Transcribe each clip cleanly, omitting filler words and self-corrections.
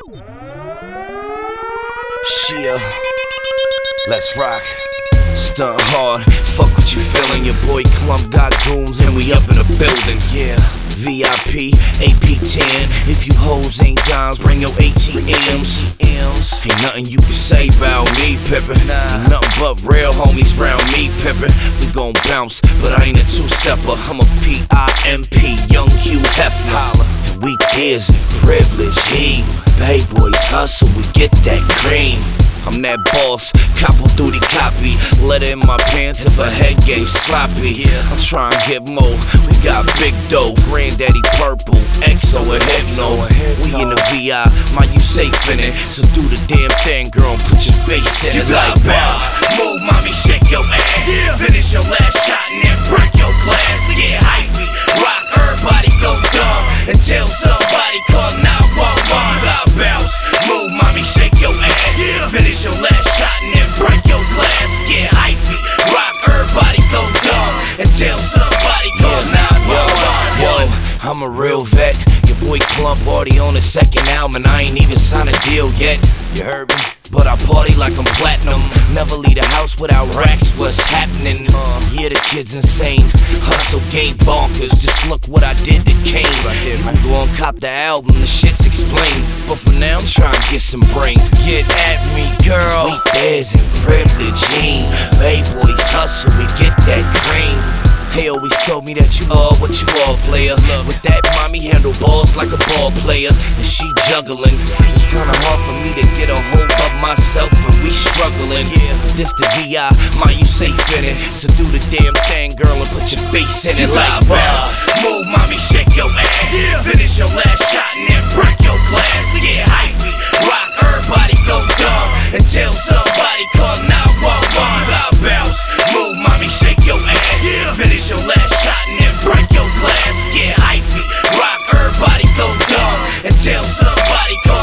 Shia, let's rock. Stunt hard, fuck what you feelin'. Your boy Clump got goons and we up in the building. Yeah, VIP, AP10. If you hoes ain't dimes, bring your ATMs. Ain't nothing you can say about me, Pippin'. Ain't nothing but real homies round me, Pippin'. We gon' bounce, but I ain't a two-stepper. I'm a PIMP, young Hugh Hefner. And we is privilege, he. Bay boys hustle, we get that cream. I'm that boss, couple duty copy. Letter in my pants if a head game sloppy. I'm trying to get more, we got big dough. Granddaddy purple, XO and Hypno. We in the VI, mind you safe in it. So do the damn thing, girl, and put your face in it like bounce. Move, mommy, shake your ass. Finish your last shot and then break your glass. Get hyphy, rock, everybody go dumb until somebody call 911. Got bounce. Move, mommy, shake your ass. Finish your last shot and then break your glass. Get hyphy, rock, everybody go dumb until somebody call 911. Whoa, I'm a real vet. Your boy Clump already on his second album and I ain't even signed a deal yet. You heard me? But I party like I'm platinum. Never leave the house without racks. What's happening? Yeah, the kid's insane. Hustle game bonkers. Just look what I did to Kane. I'm going cop the album, the shit's explained. But for now, I'm trying to get some brain. Get at me, girl. Sweet days and privilege. Bay boys hustle, we get that cream. They always told me that you are what you are, player. With that, mommy handle balls like a ball player, and she juggling. It's kinda hard for me to get a hold of myself, and we struggling. Yeah, this the VI, mind you safe in it. So do the damn thing, girl, and put your face in it like bounce. Move, mommy, shake your ass. Finish your last shot and then break your glass. Get hyphy, rock, everybody go dumb until somebody call 911. Got bounce. Move, mommy, shake your ass. Finish your last shot and then break your glass. Get hyphy, rock, everybody go dumb until somebody call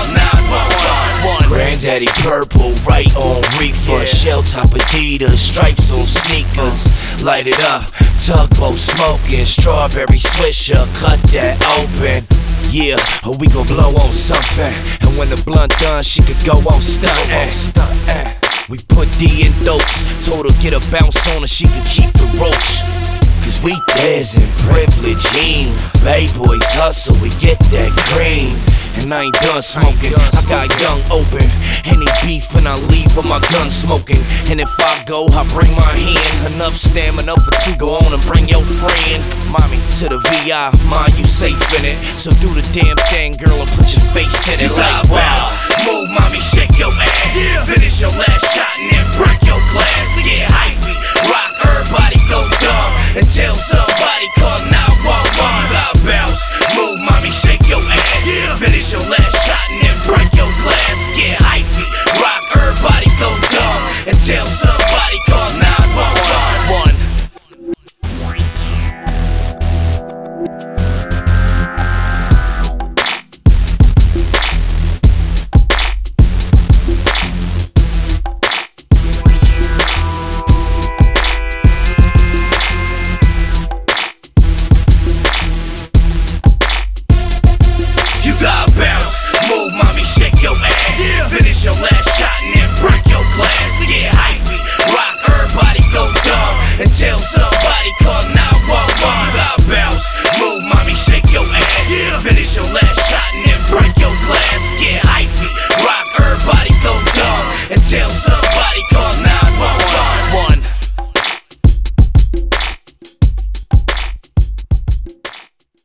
911. Granddaddy purple, right on reefer. Shell top Adidas, stripes on sneakers. Light it up, tugboat smoking. Strawberry swisher, cut that open. Yeah, or we gon' blow on something. And when the blunt done, she could go on stuntin'. We put D in dopes, told her get a bounce on her, she could keep the roach. Cause we dares in privilege, Bay boys hustle, we get that cream. And I ain't done smoking, I got young open. Any beef and I leave with my gun smoking. And if I go, I bring my hand. Enough stamina for two, go on and bring your friend. Mommy, to the VI, mind you safe in it. So do the damn thing, girl, and put your face in it like bounce. Move, mommy, shake your ass. Finish your last shot